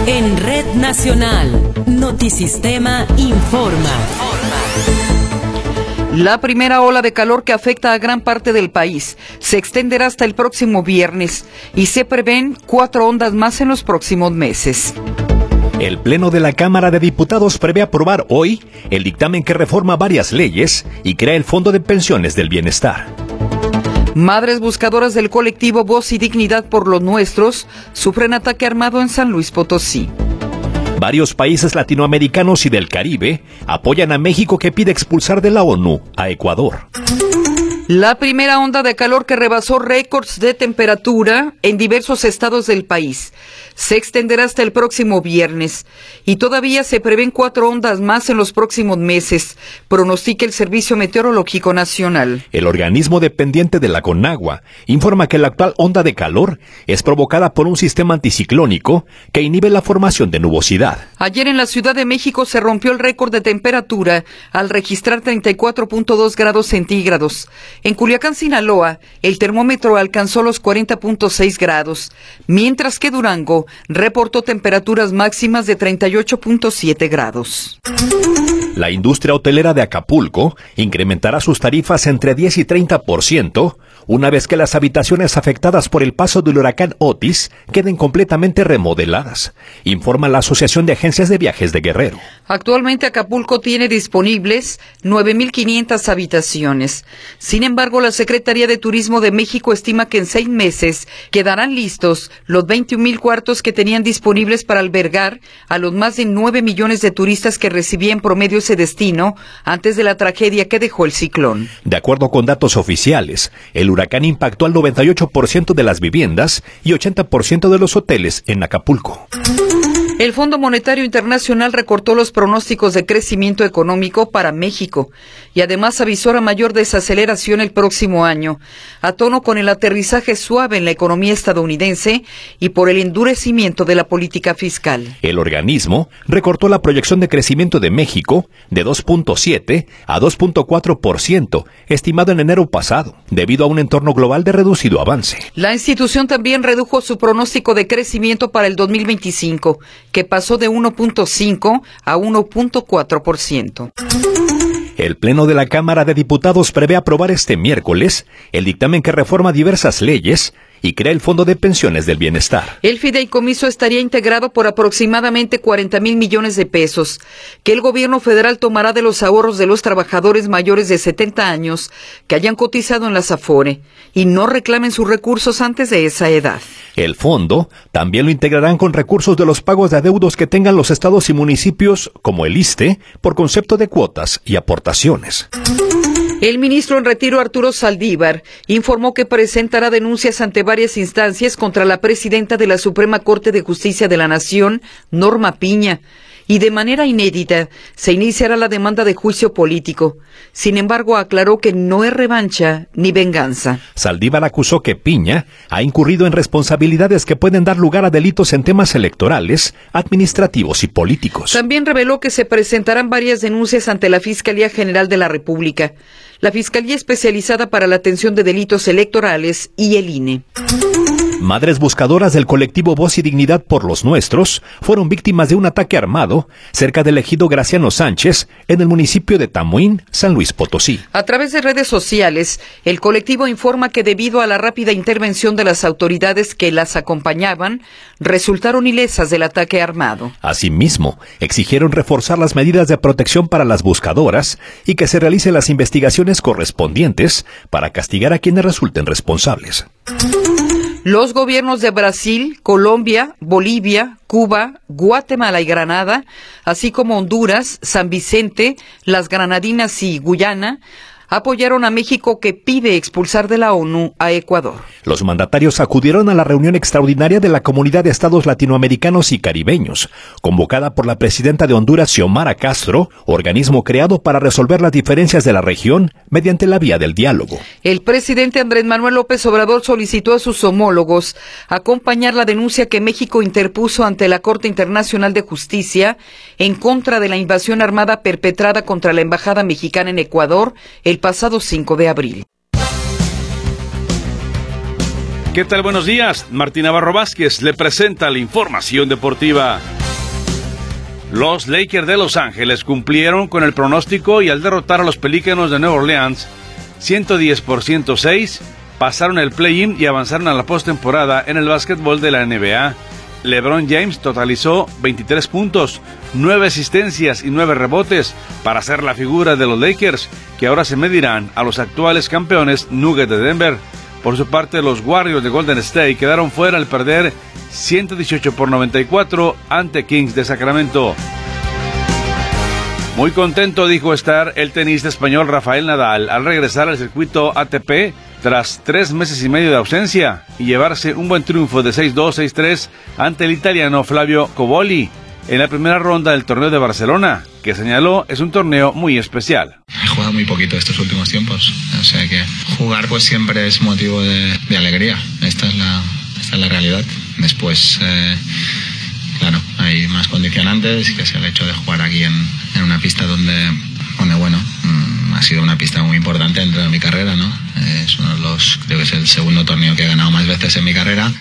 En Red Nacional, Notisistema informa. La primera ola de calor que afecta a gran parte del país se extenderá hasta el próximo viernes y se prevén 4 ondas más en los próximos meses. El Pleno de la Cámara de Diputados prevé aprobar hoy el dictamen que reforma varias leyes y crea el Fondo de Pensiones del Bienestar. Madres buscadoras del colectivo Voz y Dignidad por los Nuestros sufren ataque armado en San Luis Potosí. Varios países latinoamericanos y del Caribe apoyan a México que pide expulsar de la ONU a Ecuador. La primera onda de calor que rebasó récords de temperatura en diversos estados del país se extenderá hasta el próximo viernes y todavía se prevén 4 ondas más en los próximos meses, pronostica el Servicio Meteorológico Nacional. El organismo dependiente de la CONAGUA informa que la actual onda de calor es provocada por un sistema anticiclónico que inhibe la formación de nubosidad. Ayer en la Ciudad de México se rompió el récord de temperatura al registrar 34.2 grados centígrados. En Culiacán, Sinaloa, el termómetro alcanzó los 40.6 grados, mientras que Durango reportó temperaturas máximas de 38.7 grados. La industria hotelera de Acapulco incrementará sus tarifas entre 10 y 30% una vez que las habitaciones afectadas por el paso del huracán Otis queden completamente remodeladas, informa la Asociación de Agencias de Viajes de Guerrero. Actualmente Acapulco tiene disponibles 9.500 habitaciones. Sin embargo, la Secretaría de Turismo de México estima que en 6 meses quedarán listos los 21,000 cuartos que tenían disponibles para albergar a los más de 9 millones de turistas que recibía en promedio ese destino antes de la tragedia que dejó el ciclón. De acuerdo con datos oficiales, el huracán impactó al 98% de las viviendas y 80% de los hoteles en Acapulco. El Fondo Monetario Internacional recortó los pronósticos de crecimiento económico para México y además avisora mayor desaceleración el próximo año, a tono con el aterrizaje suave en la economía estadounidense y por el endurecimiento de la política fiscal. El organismo recortó la proyección de crecimiento de México de 2.7 a 2.4%, estimado en enero pasado, debido a un entorno global de reducido avance. La institución también redujo su pronóstico de crecimiento para el 2025, que pasó de 1.5 a 1.4%. El Pleno de la Cámara de Diputados prevé aprobar este miércoles el dictamen que reforma diversas leyes y crea el Fondo de Pensiones del Bienestar. El fideicomiso estaría integrado por aproximadamente 40,000 millones de pesos, que el gobierno federal tomará de los ahorros de los trabajadores mayores de 70 años que hayan cotizado en las Afore y no reclamen sus recursos antes de esa edad. El fondo también lo integrarán con recursos de los pagos de adeudos que tengan los estados y municipios, como el ISSSTE, por concepto de cuotas y aportaciones. El ministro en retiro Arturo Saldívar informó que presentará denuncias ante varias instancias contra la presidenta de la Suprema Corte de Justicia de la Nación, Norma Piña, y de manera inédita se iniciará la demanda de juicio político. Sin embargo, aclaró que no es revancha ni venganza. Saldívar acusó que Piña ha incurrido en responsabilidades que pueden dar lugar a delitos en temas electorales, administrativos y políticos. También reveló que se presentarán varias denuncias ante la Fiscalía General de la República, la Fiscalía Especializada para la Atención de Delitos Electorales y el INE. Madres buscadoras del colectivo Voz y Dignidad por los Nuestros fueron víctimas de un ataque armado cerca del ejido Graciano Sánchez en el municipio de Tamuín, San Luis Potosí. A través de redes sociales, el colectivo informa que debido a la rápida intervención de las autoridades que las acompañaban, resultaron ilesas del ataque armado. Asimismo, exigieron reforzar las medidas de protección para las buscadoras y que se realicen las investigaciones correspondientes para castigar a quienes resulten responsables. Los gobiernos de Brasil, Colombia, Bolivia, Cuba, Guatemala y Granada, así como Honduras, San Vicente, las Granadinas y Guyana, apoyaron a México que pide expulsar de la ONU a Ecuador. Los mandatarios acudieron a la reunión extraordinaria de la Comunidad de Estados Latinoamericanos y Caribeños, convocada por la presidenta de Honduras, Xiomara Castro, organismo creado para resolver las diferencias de la región mediante la vía del diálogo. El presidente Andrés Manuel López Obrador solicitó a sus homólogos acompañar la denuncia que México interpuso ante la Corte Internacional de Justicia en contra de la invasión armada perpetrada contra la Embajada Mexicana en Ecuador el pasado 5 de abril. ¿Qué tal? Buenos días. Martín Navarro Vázquez le presenta la información deportiva. Los Lakers de Los Ángeles cumplieron con el pronóstico y al derrotar a los Pelícanos de Nueva Orleans 110-106, pasaron el play-in y avanzaron a la postemporada en el básquetbol de la NBA. LeBron James totalizó 23 puntos, 9 asistencias y 9 rebotes para ser la figura de los Lakers, que ahora se medirán a los actuales campeones Nuggets de Denver. Por su parte, los Warriors de Golden State quedaron fuera al perder 118-94 ante Kings de Sacramento. Muy contento dijo estar el tenista español Rafael Nadal al regresar al circuito ATP tras 3 meses y medio de ausencia y llevarse un buen triunfo de 6-2, 6-3 ante el italiano Flavio Cobolli en la primera ronda del torneo de Barcelona, que señaló es un torneo muy especial. He jugado muy poquito estos últimos tiempos, o sea que jugar pues siempre es motivo de alegría. Esta es la realidad. Después, claro, hay más condicionantes, que es el hecho de jugar aquí en una pista donde bueno, ha sido una pista muy importante dentro de mi carrera, ¿no? Es uno de los, creo que es el segundo torneo que he ganado más veces en mi carrera.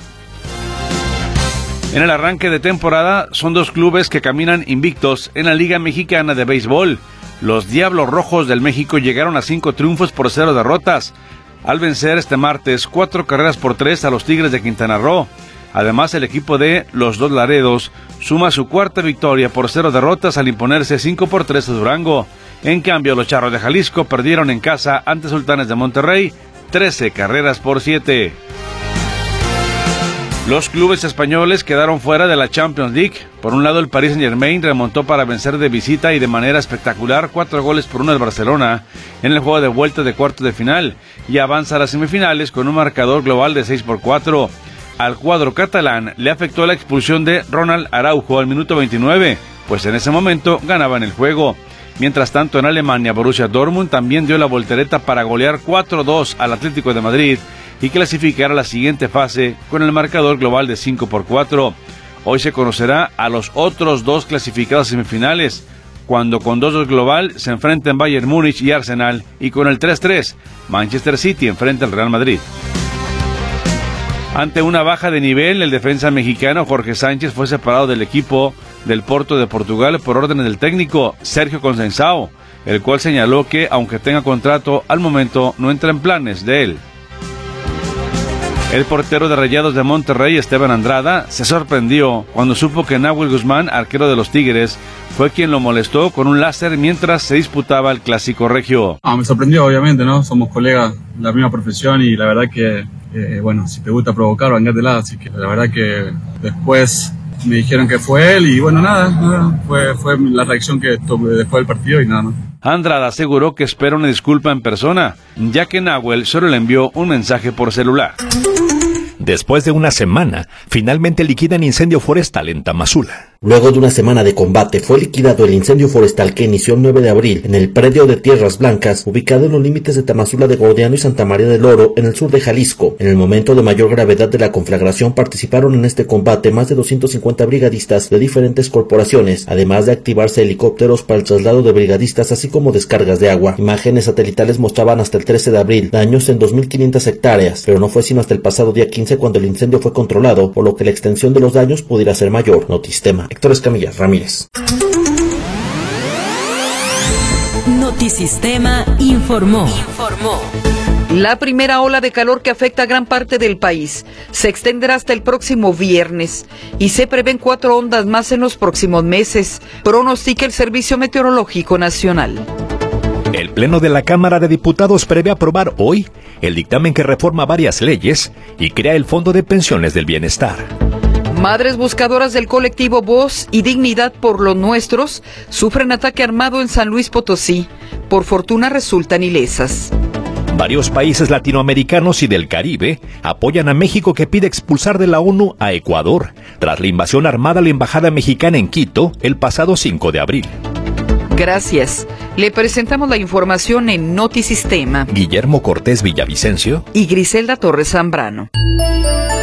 En el arranque de temporada son 2 clubes que caminan invictos en la Liga Mexicana de Béisbol. Los Diablos Rojos del México llegaron a 5 triunfos por 0 derrotas, al vencer este martes 4 carreras por 3 a los Tigres de Quintana Roo. Además, el equipo de Los Dos Laredos suma su 4ª victoria por 0 derrotas al imponerse 5-3 a Durango. En cambio, los Charros de Jalisco perdieron en casa ante Sultanes de Monterrey 13 carreras por 7. Los clubes españoles quedaron fuera de la Champions League. Por un lado, el Paris Saint-Germain remontó para vencer de visita y de manera espectacular 4-1 al Barcelona en el juego de vuelta de cuartos de final y avanza a las semifinales con un marcador global de 6-4. Al cuadro catalán le afectó la expulsión de Ronald Araujo al minuto 29, pues en ese momento ganaban el juego. Mientras tanto, en Alemania, Borussia Dortmund también dio la voltereta para golear 4-2 al Atlético de Madrid y clasificar a la siguiente fase con el marcador global de 5-4. Hoy se conocerá a los otros 2 clasificados a semifinales, cuando con 2-2 global se enfrenten Bayern Múnich y Arsenal, y con el 3-3, Manchester City enfrenta al Real Madrid. Ante una baja de nivel, el defensa mexicano Jorge Sánchez fue separado del equipo del Porto de Portugal por órdenes del técnico Sergio Conceição, el cual señaló que, aunque tenga contrato, al momento no entra en planes de él. El portero de Rayados de Monterrey, Esteban Andrada, se sorprendió cuando supo que Nahuel Guzmán, arquero de los Tigres, fue quien lo molestó con un láser mientras se disputaba el Clásico Regio. Me sorprendió, obviamente, ¿no? Somos colegas de la misma profesión y la verdad que, bueno, si te gusta provocar, vengátela. Así que la verdad que después me dijeron que fue él y bueno, nada, fue la reacción que tuve después del partido y nada más. Andrada aseguró que espera una disculpa en persona, ya que Nahuel solo le envió un mensaje por celular. Después de una semana, finalmente liquidan incendio forestal en Tamazula. Luego de una semana de combate, fue liquidado el incendio forestal que inició el 9 de abril en el predio de Tierras Blancas, ubicado en los límites de Tamazula de Gordiano y Santa María del Oro, en el sur de Jalisco. En el momento de mayor gravedad de la conflagración participaron en este combate más de 250 brigadistas de diferentes corporaciones, además de activarse helicópteros para el traslado de brigadistas, así como descargas de agua. Imágenes satelitales mostraban hasta el 13 de abril daños en 2.500 hectáreas, pero no fue sino hasta el pasado día 15 cuando el incendio fue controlado, por lo que la extensión de los daños pudiera ser mayor. Notistema, Héctor Escamilla Ramírez. Notisistema informó. La primera ola de calor que afecta a gran parte del país se extenderá hasta el próximo viernes y se prevén 4 ondas más en los próximos meses, pronostica el Servicio Meteorológico Nacional. El Pleno de la Cámara de Diputados prevé aprobar hoy el dictamen que reforma varias leyes y crea el Fondo de Pensiones del Bienestar. Madres buscadoras del colectivo Voz y Dignidad por los Nuestros sufren ataque armado en San Luis Potosí. Por fortuna resultan ilesas. Varios países latinoamericanos y del Caribe apoyan a México, que pide expulsar de la ONU a Ecuador tras la invasión armada a la embajada mexicana en Quito el pasado 5 de abril. Gracias. Le presentamos la información en Notisistema. Guillermo Cortés Villavicencio y Griselda Torres Zambrano.